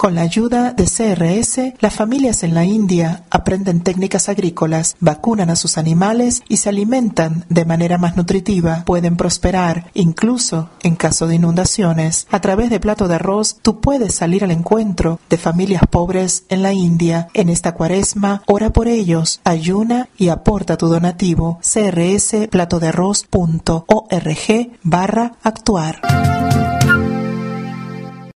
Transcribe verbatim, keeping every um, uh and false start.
Con la ayuda de C R S, las familias en la India aprenden técnicas agrícolas, vacunan a sus animales y se alimentan de manera más nutritiva. Pueden prosperar, incluso en caso de inundaciones. A través de Plato de Arroz, tú puedes salir al encuentro de familias pobres en la India. En esta cuaresma, ora por ellos, ayuna y aporta tu donativo. C R S platodearroz punto org barra actuar.